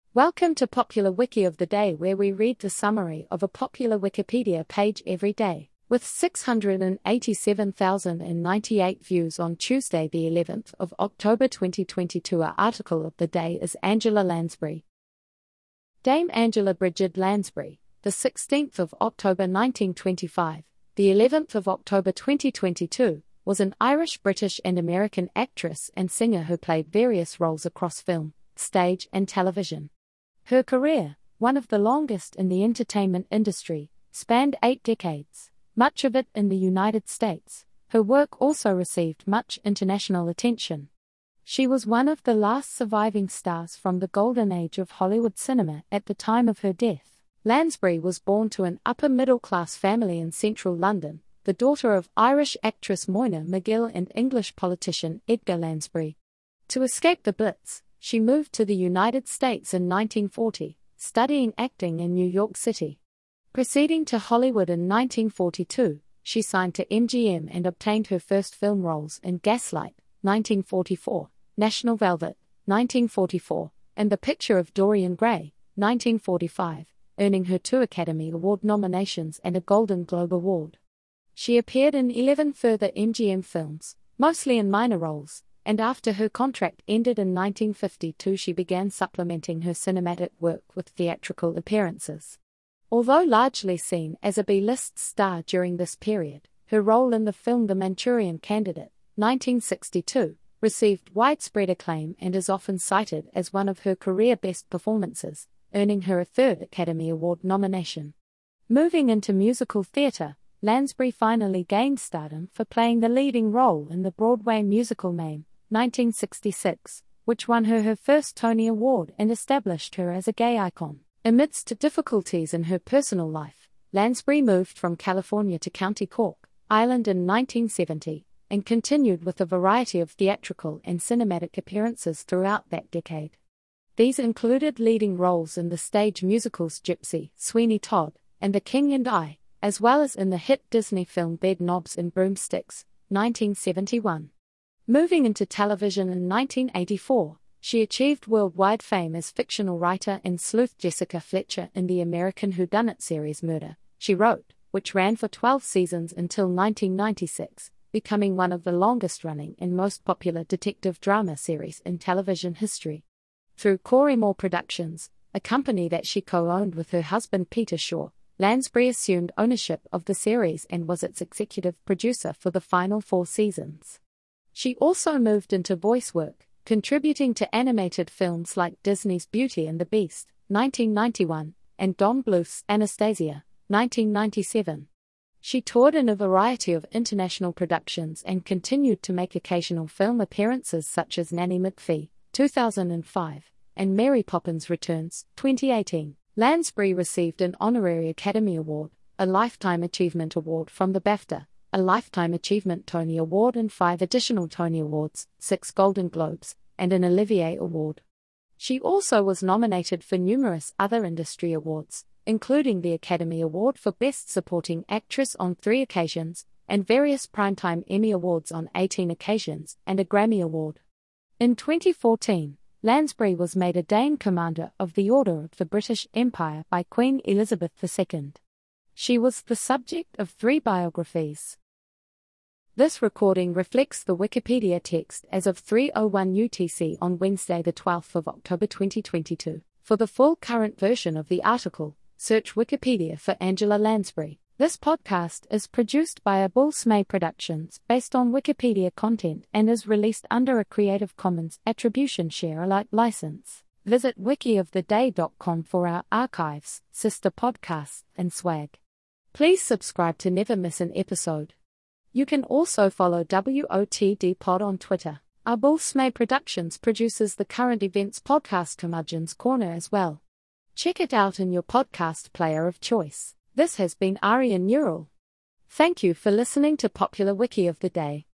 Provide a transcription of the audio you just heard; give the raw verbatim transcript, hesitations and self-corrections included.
Welcome to Popular Wiki of the Day, where we read the summary of a popular Wikipedia page every day. With six hundred eighty-seven thousand ninety-eight views on Tuesday the eleventh of October twenty twenty-two, our article of the day is Angela Lansbury. Dame Angela Brigid Lansbury, the sixteenth of October nineteen twenty-five, the eleventh of October twenty twenty-two, was an Irish, British and American actress and singer who played various roles across film, stage and television. Her career, one of the longest in the entertainment industry, spanned eight decades, much of it in the United States. Her work also received much international attention. She was one of the last surviving stars from the golden age of Hollywood cinema at the time of her death. Lansbury was born to an upper-middle-class family in central London, the daughter of Irish actress Moyna McGill and English politician Edgar Lansbury. To escape the Blitz, she moved to the United States in nineteen forty, studying acting in New York City. Proceeding to Hollywood in nineteen forty-two, she signed to M G M and obtained her first film roles in Gaslight, nineteen forty-four, National Velvet, nineteen forty-four, and The Picture of Dorian Gray, nineteen forty-five, earning her two Academy Award nominations and a Golden Globe Award. She appeared in eleven further M G M films, mostly in minor roles, and after her contract ended in nineteen fifty-two she began supplementing her cinematic work with theatrical appearances. Although largely seen as a B-list star during this period, her role in the film The Manchurian Candidate, nineteen sixty-two, received widespread acclaim and is often cited as one of her career best performances, earning her a third Academy Award nomination. Moving into musical theatre, Lansbury finally gained stardom for playing the leading role in the Broadway musical Mame, nineteen sixty-six, which won her her first Tony Award and established her as a gay icon. Amidst difficulties in her personal life, Lansbury moved from California to County Cork, Ireland in nineteen seventy, and continued with a variety of theatrical and cinematic appearances throughout that decade. These included leading roles in the stage musicals Gypsy, Sweeney Todd, and The King and I, as well as in the hit Disney film Bedknobs and Broomsticks, nineteen seventy-one. Moving into television in nineteen eighty-four, she achieved worldwide fame as fictional writer and sleuth Jessica Fletcher in the American whodunit series Murder, She Wrote, which ran for twelve seasons until nineteen ninety-six, becoming one of the longest-running and most popular detective drama series in television history. Through Corymore Productions, a company that she co-owned with her husband Peter Shaw, Lansbury assumed ownership of the series and was its executive producer for the final four seasons. She also moved into voice work, contributing to animated films like Disney's Beauty and the Beast, nineteen ninety-one, and Don Bluth's Anastasia, nineteen ninety-seven. She toured in a variety of international productions and continued to make occasional film appearances such as Nanny McPhee, two thousand five, and Mary Poppins Returns, twenty eighteen. Lansbury received an honorary Academy Award, a Lifetime Achievement Award from the BAFTA, a Lifetime Achievement Tony Award and five additional Tony Awards, six Golden Globes, and an Olivier Award. She also was nominated for numerous other industry awards, including the Academy Award for Best Supporting Actress on three occasions, and various Primetime Emmy Awards on eighteen occasions, and a Grammy Award. In twenty fourteen, Lansbury was made a Dame Commander of the Order of the British Empire by Queen Elizabeth the Second. She was the subject of three biographies. This recording reflects the Wikipedia text as of three oh one U T C on Wednesday the twelfth of October twenty twenty-two. For the full current version of the article, search Wikipedia for Angela Lansbury. This podcast is produced by Abul Smay Productions based on Wikipedia content and is released under a Creative Commons Attribution Share Alike license. Visit wiki of the day dot com for our archives, sister podcasts, and swag. Please subscribe to never miss an episode. You can also follow W O T D Pod on Twitter. Abul Smay Productions produces the current events podcast Curmudgeon's Corner as well. Check it out in your podcast player of choice. This has been Aryan Neural. Thank you for listening to Popular Wiki of the Day.